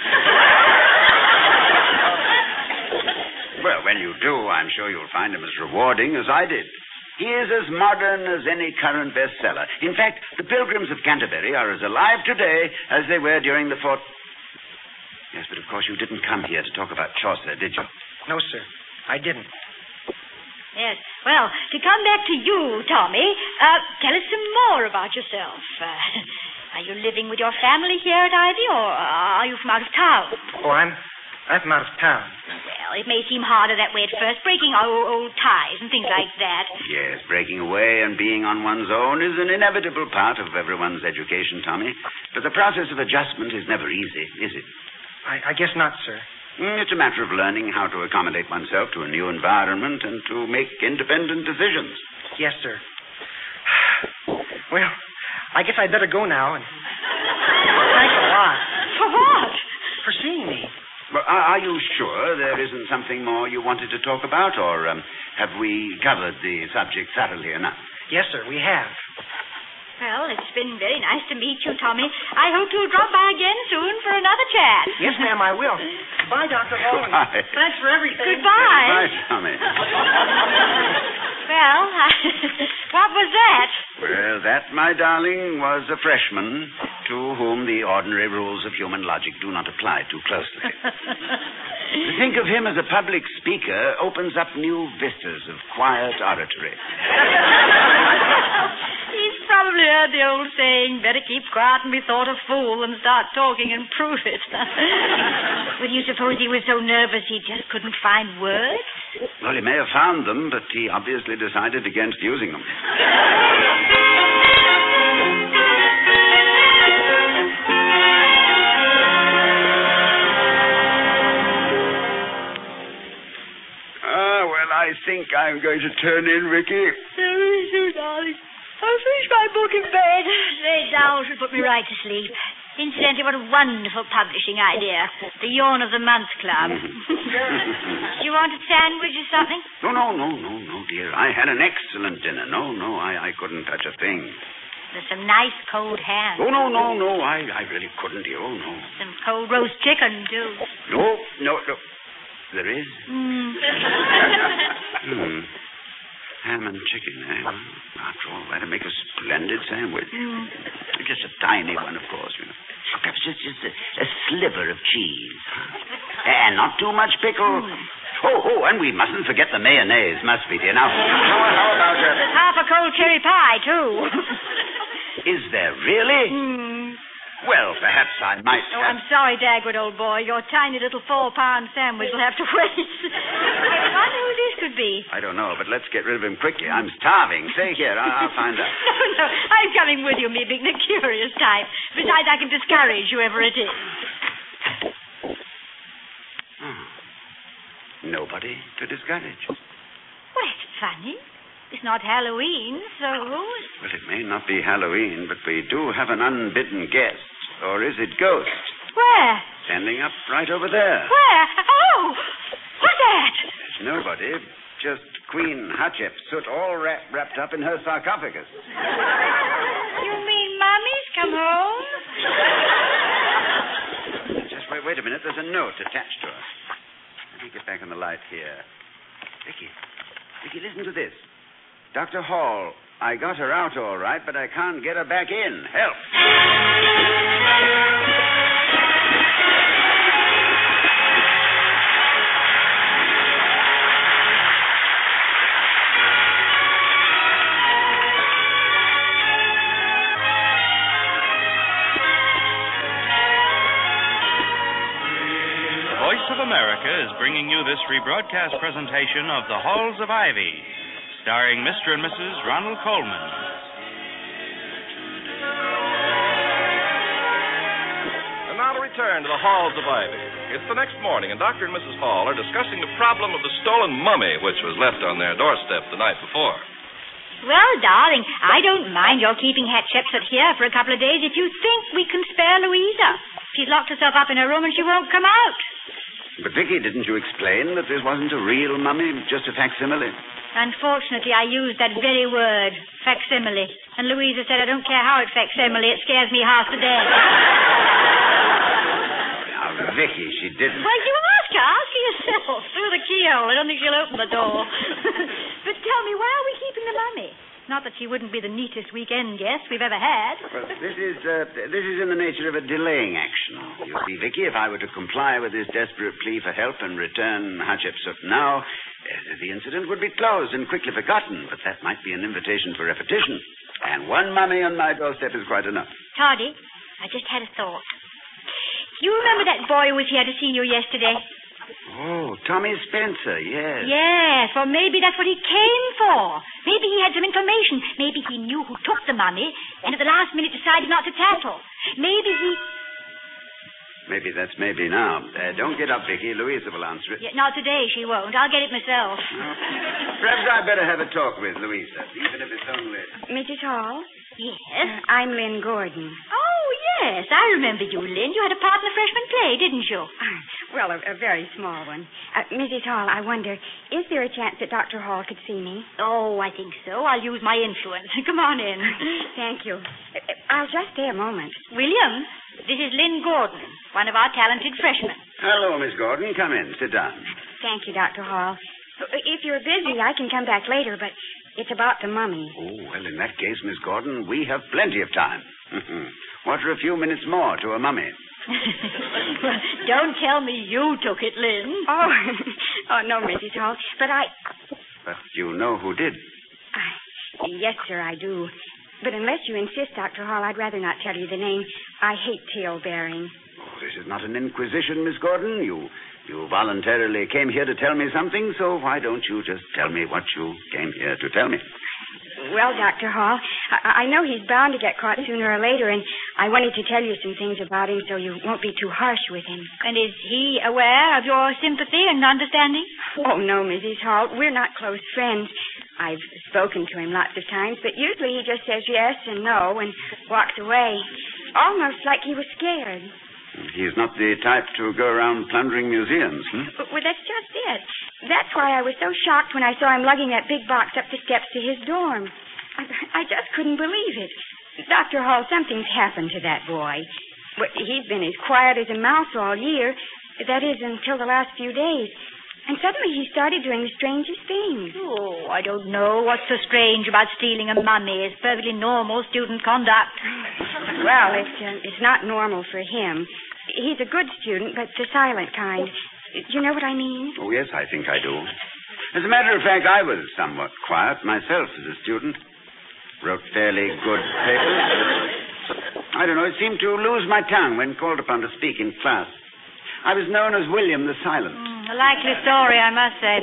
Well, when you do, I'm sure you'll find him as rewarding as I did. He is as modern as any current bestseller. In fact, the Pilgrims of Canterbury are as alive today as they were during the fort... Yes, but of course you didn't come here to talk about Chaucer, did you? No, sir. I didn't. Yes. Well, to come back to you, Tommy, uh, tell us some more about yourself. Uh, are you living with your family here at Ivy, or are you from out of town? Oh, I'm, I'm from out of town. Well, it may seem harder that way at first, breaking old, old ties and things like that. Yes, breaking away and being on one's own is an inevitable part of everyone's education, Tommy. But the process of adjustment is never easy, is it? I, I guess not, sir. It's a matter of learning how to accommodate oneself to a new environment and to make independent decisions. Yes, sir. Well, I guess I'd better go now. And thanks a lot. For what? For seeing me. Well, are, are you sure there isn't something more you wanted to talk about, or um, have we covered the subject thoroughly enough? Yes, sir, we have. Well, it's been very nice to meet you, Tommy. I hope you'll drop by again soon for another chat. Yes, ma'am, I will. Bye, Doctor Hall. Goodbye. Thanks for everything. Goodbye. Goodbye, Tommy. Well, I, what was that? Well, that, my darling, was a freshman to whom the ordinary rules of human logic do not apply too closely. To think of him as a public speaker opens up new vistas of quiet oratory. He's probably heard the old saying, better keep quiet and be thought a fool than start talking and prove it. Would you suppose he was so nervous he just couldn't find words? Well, he may have found them, but he obviously decided against using them. Ah, well, I think I'm going to turn in, Ricky. Oh, so darling. I'll finish my book in bed. Lay down should put me right to sleep. Incidentally, what a wonderful publishing idea. The Yawn of the Month Club. You want a sandwich or something? No, no, no, no, no, dear. I had an excellent dinner. No, no, I, I couldn't touch a thing. There's some nice cold ham. Oh, no, no, no, I, I really couldn't, dear. Oh, no. Some cold roast chicken, too. No, no, no. There is? Mm. hmm. Ham and chicken, eh? Well, after all, that'd make a splendid sandwich. Mm. Just a tiny one, of course, you know. Perhaps just, just a, a sliver of cheese. And not too much pickle. Mm. Oh, oh, and we mustn't forget the mayonnaise, must we, dear? Now, how about... Uh... There's half a cold cherry pie, too. Is there really? Mm. Well, perhaps I might... Oh, have... I'm sorry, Dagwood, old boy. Your tiny little four-pound sandwich will have to wait. I wonder who this could be. I don't know, but let's get rid of him quickly. I'm starving. Stay here. I'll, I'll find out. No, no. I'm coming with you, me being the curious type. Besides, I can discourage whoever it is. Oh. Nobody to discourage. Well, it's funny. It's not Halloween, so... Well, it may not be Halloween, but we do have an unbidden guest. Or is it Ghost? Where? Standing up right over there. Where? Oh! What's that? There's nobody. Just Queen Hatshepsut all wrap, wrapped up in her sarcophagus. You mean Mummy's come home? Just wait, wait a minute. There's a note attached to her. Let me get back on the light here. Vicky. Vicky, listen to this. Doctor Hall, I got her out all right, but I can't get her back in. Help. The Voice of America is bringing you this rebroadcast presentation of The Halls of Ivy, starring Mister and Missus Ronald Coleman. And now to return to the Halls of Ivy. It's the next morning, and Doctor and Missus Hall are discussing the problem of the stolen mummy which was left on their doorstep the night before. Well, darling, I don't mind your keeping Hatshepsut here for a couple of days if you think we can spare Louisa. She's locked herself up in her room and she won't come out. But, Vicky, didn't you explain that this wasn't a real mummy, just a facsimile? Unfortunately, I used that very word, facsimile. And Louisa said, I don't care how it facsimile, it scares me half to death. Now, Vicky, she didn't... Well, you ask her. Ask her yourself. Through the keyhole. I don't think she'll open the door. But tell me, why are we keeping the mummy? Not that she wouldn't be the neatest weekend guest we've ever had. Well, this is uh, this is in the nature of a delaying action. You see, Vicky, if I were to comply with this desperate plea for help and return Hatshepsut now, uh, the incident would be closed and quickly forgotten. But that might be an invitation for repetition. And one mummy on my doorstep is quite enough. Toddy, I just had a thought. You remember that boy who was here to see you yesterday? Oh, Tommy Spencer, yes. Yes, or maybe that's what he came for. Maybe he had some information. Maybe he knew who took the mummy and at the last minute decided not to tattle. Maybe he... Maybe that's maybe now. Uh, don't get up, Vicky. Louisa will answer it. Yeah, not today, she won't. I'll get it myself. Well, perhaps I'd better have a talk with Louisa, even if it's only... Missus Hall? Yes? Uh, I'm Lynn Gordon. Oh, yes. I remember you, Lynn. You had a part in the freshman play, didn't you? Uh, well, a, a very small one. Uh, Missus Hall, I wonder, is there a chance that Doctor Hall could see me? Oh, I think so. I'll use my influence. Come on in. Thank you. Uh, I'll just stay a moment. William, this is Lynn Gordon, one of our talented freshmen. Hello, Miss Gordon. Come in. Sit down. Thank you, Doctor Hall. If you're busy, I can come back later, but it's about the mummy. Oh, well, in that case, Miss Gordon, we have plenty of time. What are a few minutes more to a mummy? Well, don't tell me you took it, Lynn. Oh, oh no, Missus Hall. But I... But you know who did? I... Yes, sir, I do. But unless you insist, Doctor Hall, I'd rather not tell you the name. I hate tale-bearing. Oh, this is not an inquisition, Miss Gordon. You... You voluntarily came here to tell me something, so why don't you just tell me what you came here to tell me? Well, Doctor Hall, I, I know he's bound to get caught sooner or later, and I wanted to tell you some things about him so you won't be too harsh with him. And is he aware of your sympathy and understanding? Oh, no, Missus Hall. We're not close friends. I've spoken to him lots of times, but usually he just says yes and no and walks away, almost like he was scared. He's not the type to go around plundering museums, hmm? Well, that's just it. That's why I was so shocked when I saw him lugging that big box up the steps to his dorm. I, I just couldn't believe it. Doctor Hall, something's happened to that boy. Well, he's been as quiet as a mouse all year. That is, until the last few days. And suddenly he started doing the strangest things. Oh, I don't know what's so strange about stealing a mummy. It's perfectly normal student conduct. Well, it's, uh, it's not normal for him. He's a good student, but the silent kind. Do you know what I mean? Oh, yes, I think I do. As a matter of fact, I was somewhat quiet myself as a student. Wrote fairly good papers. I don't know, it seemed to lose my tongue when called upon to speak in class. I was known as William the Silent. Mm, a likely story, I must say.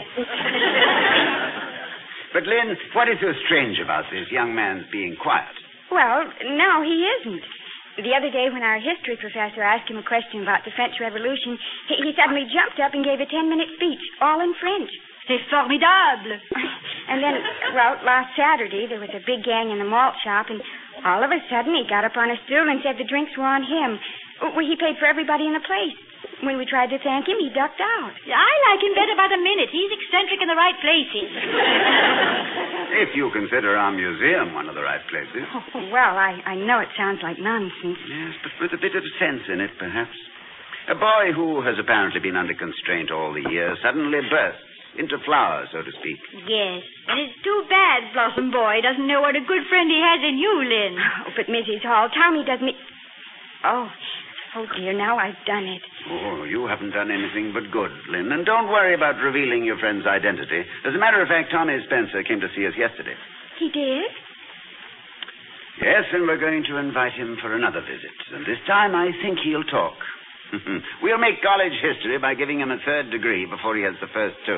But, Lynn, what is so strange about this young man's being quiet? Well, no, he isn't. The other day when our history professor asked him a question about the French Revolution, he, he suddenly jumped up and gave a ten-minute speech, all in French. C'est formidable. And then, well, last Saturday, there was a big gang in the malt shop, and all of a sudden he got up on a stool and said the drinks were on him. Well, he paid for everybody in the place. When we tried to thank him, he ducked out. I like him better by the minute. He's eccentric in the right places. If you consider our museum one of the right places. Oh, well, I, I know it sounds like nonsense. Yes, but with a bit of sense in it, perhaps. A boy who has apparently been under constraint all the year suddenly bursts into flower, so to speak. Yes, and it's too bad Blossom Boy doesn't know what a good friend he has in you, Lynn. Oh, but Missus Hall, Tommy doesn't... Oh... Oh, dear, now I've done it. Oh, you haven't done anything but good, Lynn. And don't worry about revealing your friend's identity. As a matter of fact, Tommy Spencer came to see us yesterday. He did? Yes, and we're going to invite him for another visit. And this time I think he'll talk. We'll make college history by giving him a third degree before he has the first two.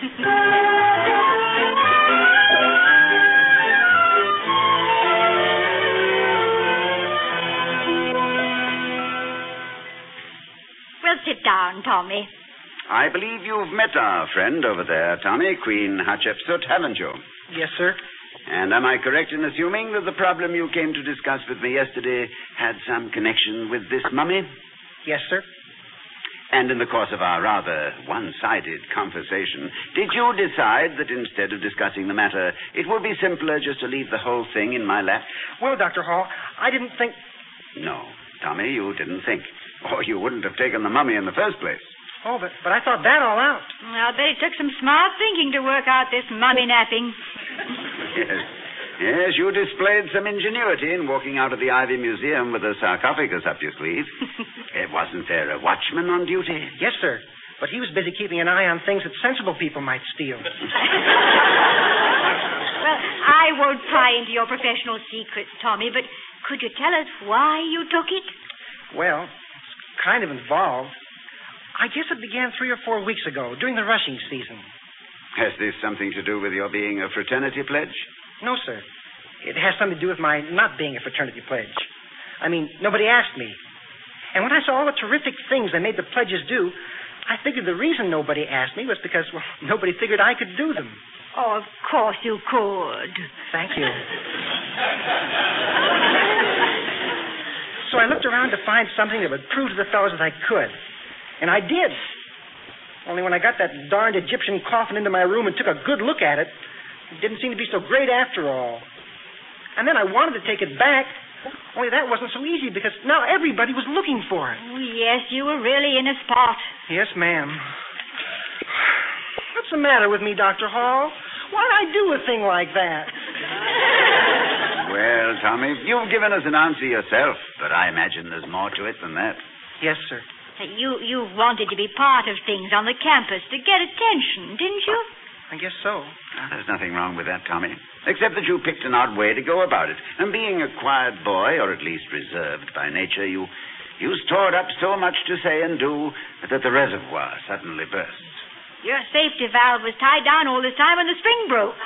Well, sit down, Tommy. I believe you've met our friend over there, Tommy, Queen Hatshepsut, haven't you? Yes, sir. And am I correct in assuming that the problem you came to discuss with me yesterday had some connection with this mummy? Yes, sir. And in the course of our rather one-sided conversation, did you decide that instead of discussing the matter, it would be simpler just to leave the whole thing in my lap? Well, Doctor Hall, I didn't think... No, Tommy, you didn't think. Or you wouldn't have taken the mummy in the first place. Oh, but, but I thought that all out. I'll bet it took some smart thinking to work out this mummy napping. Yes. Yes, you displayed some ingenuity in walking out of the Ivy Museum with a sarcophagus up your sleeve. uh, wasn't there a watchman on duty? Yes, sir. But he was busy keeping an eye on things that sensible people might steal. Well, I won't pry into your professional secrets, Tommy, but could you tell us why you took it? Well, it's kind of involved. I guess it began three or four weeks ago, during the rushing season. Has this something to do with your being a fraternity pledge? No, sir. It has something to do with my not being a fraternity pledge. I mean, nobody asked me. And when I saw all the terrific things they made the pledges do, I figured the reason nobody asked me was because, well, nobody figured I could do them. Oh, of course you could. Thank you. So I looked around to find something that would prove to the fellows that I could. And I did. Only when I got that darned Egyptian coffin into my room and took a good look at it, it didn't seem to be so great after all. And then I wanted to take it back, only that wasn't so easy because now everybody was looking for it. Oh, yes, you were really in a spot. Yes, ma'am. What's the matter with me, Doctor Hall? Why'd I do a thing like that? Well, Tommy, you've given us an answer yourself, but I imagine there's more to it than that. Yes, sir. You, you wanted to be part of things on the campus to get attention, didn't you? I guess so. Oh, there's nothing wrong with that, Tommy, except that you picked an odd way to go about it. And being a quiet boy, or at least reserved by nature, you, you stored up so much to say and do that the reservoir suddenly burst. Your safety valve was tied down all this time and the spring broke.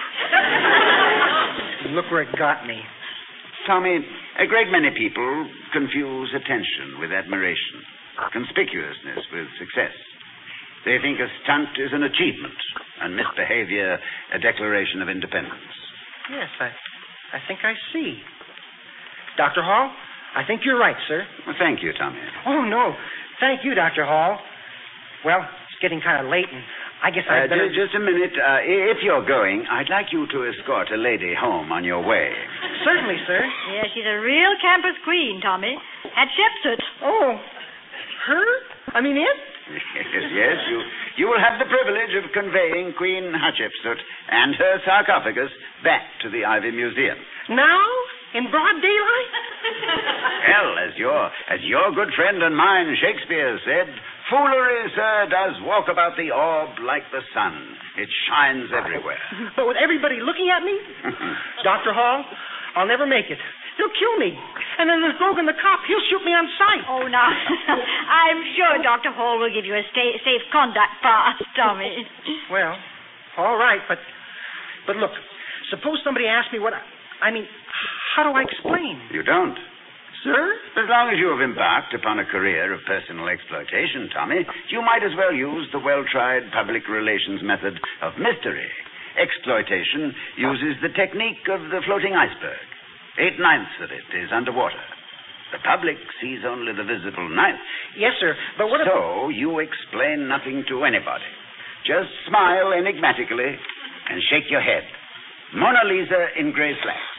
Look where it got me. Tommy, a great many people confuse attention with admiration, conspicuousness with success. They think a stunt is an achievement and misbehavior a declaration of independence. Yes, I, I think I see. Doctor Hall, I think you're right, sir. Well, thank you, Tommy. Oh, no. Thank you, Doctor Hall. Well, it's getting kind of late, and I guess I'd uh, better... Just a minute. Uh, if you're going, I'd like you to escort a lady home on your way. Certainly, sir. Yeah, she's a real campus queen, Tommy. Hatshepsut. Oh, her? I mean, it? Yes, yes. You, you will have the privilege of conveying Queen Hatshepsut and her sarcophagus back to the Ivy Museum. Now? In broad daylight? Well, as your, as your good friend and mine, Shakespeare, said, foolery, sir, does walk about the orb like the sun. It shines everywhere. But with everybody looking at me? Doctor Hall, I'll never make it. They'll kill me. And then there's Grogan the cop. He'll shoot me on sight. Oh, now, I'm sure Doctor Hall will give you a sta- safe conduct pass, Tommy. Well, all right, but, but look, suppose somebody asks me what I... I mean, how do I explain? You don't. Sir? As long as you have embarked upon a career of personal exploitation, Tommy, you might as well use the well-tried public relations method of mystery. Exploitation uses the technique of the floating iceberg. Eight-ninths of it is underwater. The public sees only the visible ninth. Yes, sir, but what if... So you explain nothing to anybody. Just smile enigmatically and shake your head. Mona Lisa in grey slacks.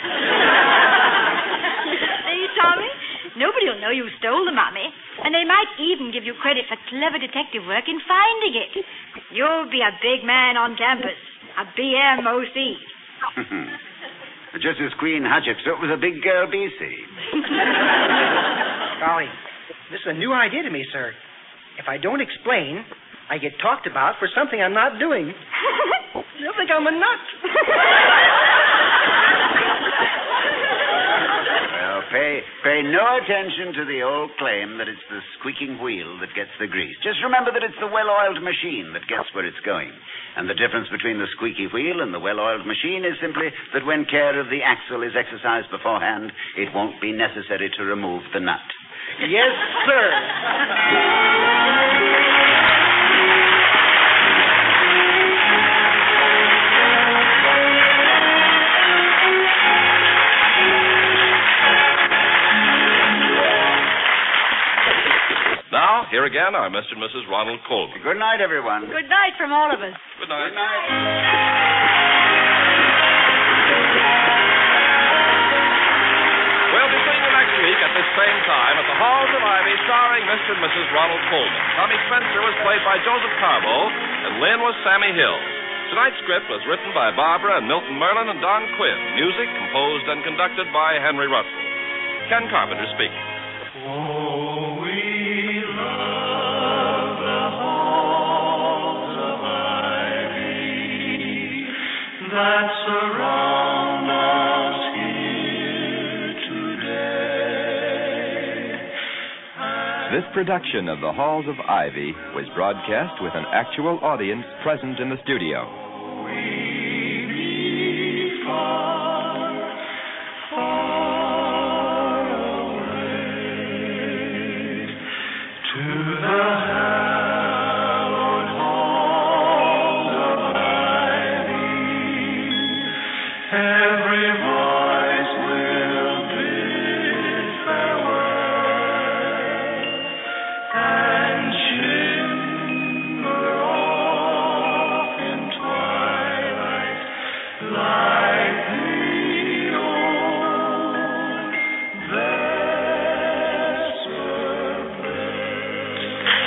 See, Tommy? Nobody will know you stole the mummy, and they might even give you credit for clever detective work in finding it. You'll be a big man on campus, a B M O C. Just as Queen Hatshepsut was a big girl B C. Golly, this is a new idea to me, sir. If I don't explain, I get talked about for something I'm not doing. You'll think I'm a nut. Well, pay, pay no attention to the old claim that it's the squeaking wheel that gets the grease. Just remember that it's the well-oiled machine that gets where it's going. And the difference between the squeaky wheel and the well-oiled machine is simply that when care of the axle is exercised beforehand, it won't be necessary to remove the nut. Yes, sir. Now, here again are Mister and Missus Ronald Colman. Good night, everyone. Good night from all of us. Good night. Good night. We'll be seeing you next week at this same time at the Halls of Ivy, starring Mister and Missus Ronald Colman. Tommy Spencer was played by Joseph Carbo, and Lynn was Sammy Hill. Tonight's script was written by Barbara and Milton Merlin and Don Quinn. Music composed and conducted by Henry Russell. Ken Carpenter speaking. Oh, we love the halls of ivy that surround us here today. This production of the Halls of Ivy was broadcast with an actual audience present in the studio. We be far, far away to the hallowed halls of ivy. Every voice will bid farewell and shimmer off in twilight like the old vesper bell.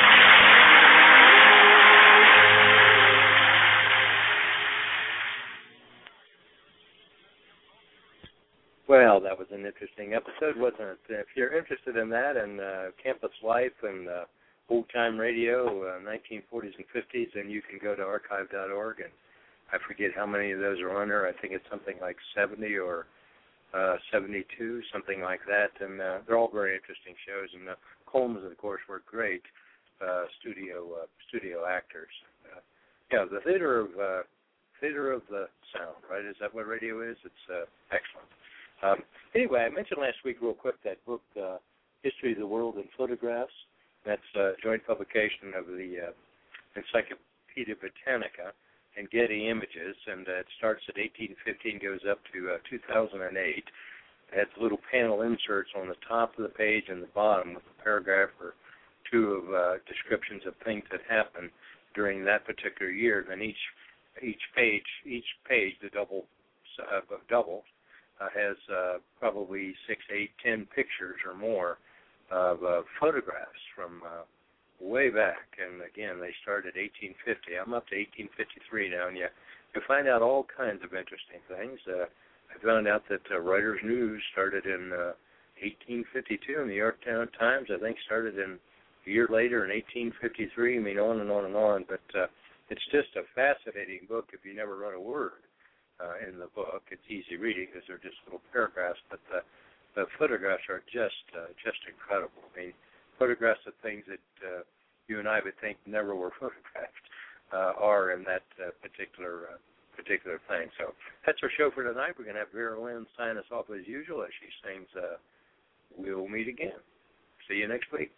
Well, that was an interesting episode, wasn't it? If you're interested in that and uh, campus life and uh, old-time radio, uh, nineteen forties and fifties, then you can go to archive dot org, and I forget how many of those are on there. I think it's something like seventy or uh, seventy-two, something like that, and uh, they're all very interesting shows. And uh, Colmans, of course, were great uh, studio uh, studio actors. Uh, yeah, the theater of uh, theater of the sound, right? Is that what radio is? It's uh, excellent. Um, anyway, I mentioned last week real quick that book, uh, History of the World in Photographs. That's a joint publication of the uh, Encyclopedia Britannica and Getty Images, and uh, it starts at eighteen fifteen, goes up to uh, two thousand eight. It has little panel inserts on the top of the page and the bottom with a paragraph or two of uh, descriptions of things that happened during that particular year. Then each each page, each page, the double uh, double uh, has uh, probably six, eight, ten pictures or more of uh, photographs from uh, way back. And again, they started eighteen fifty. I'm up to eighteen fifty-three now, and you you find out all kinds of interesting things. Uh, I found out that uh, Writers News started in uh, eighteen fifty-two, and the Yorktown Times, I think, started in a year later in eighteen fifty-three. I mean, on and on and on. But uh, it's just a fascinating book if you never read a word uh, in the book. It's easy reading because they're just little paragraphs, but the, the photographs are just uh, just incredible. I mean, photographs of things that uh, you and I would think never were photographed uh, are in that uh, particular uh, particular thing. So that's our show for tonight. We're going to have Vera Lynn sign us off as usual as she sings uh, We'll Meet Again. See you next week.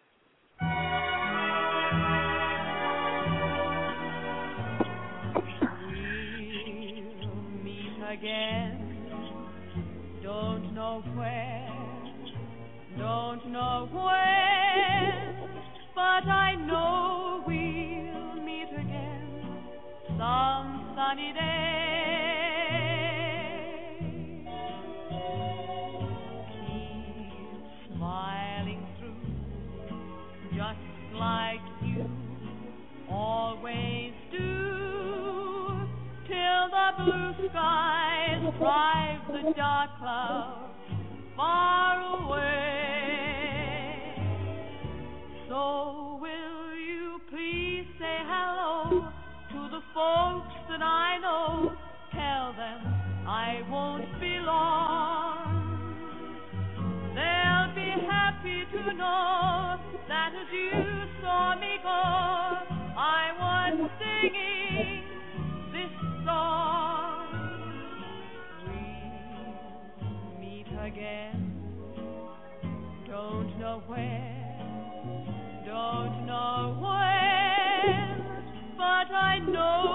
We'll meet again. Don't know where, don't know when, but I know we'll meet again some sunny day. Keep smiling through, just like you always do, till the blue skies drive the dark clouds far away. So will you please say hello to the folks that I know? Tell them I won't be long. They'll be happy to know that as you saw me go, I was singing this song. We'll meet again. Don't know where, don't know when, but I know